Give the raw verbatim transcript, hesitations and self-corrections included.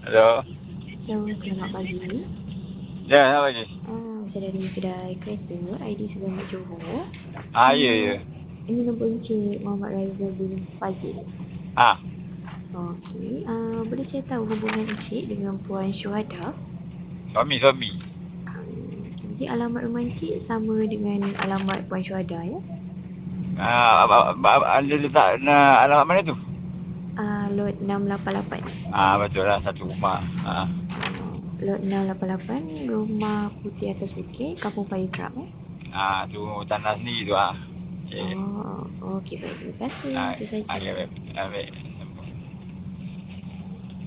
Halo. Hello, selamat pagi. Ya, selamat pagi. Ah, saya dari kedai kereta I D Selamat Johor. Ah, ya, Ah, ya. ini nombor Encik Muhammad Raiza bin Fazil. Ah, Okey, ah, boleh saya tahu hubungan Encik dengan Puan Syuhada? suami, suami. Hmm, jadi alamat rumah Encik sama dengan alamat Puan Syuhada ya? Ah, ab- ab- ab- anda letak na, alamat mana tu? Ah, lot enam lapan lapan. Ah, betul lah, satu rumah. Ah, Ah, lot enam lapan lapan, Rumah Putih Atas Bukit, Kampung Payudrak eh? ah tu tanah sendiri tu ah. Okay. Oh, okey baik. Terima kasih. Ah, Itu ah, saja. ya, baik. Ah, baik.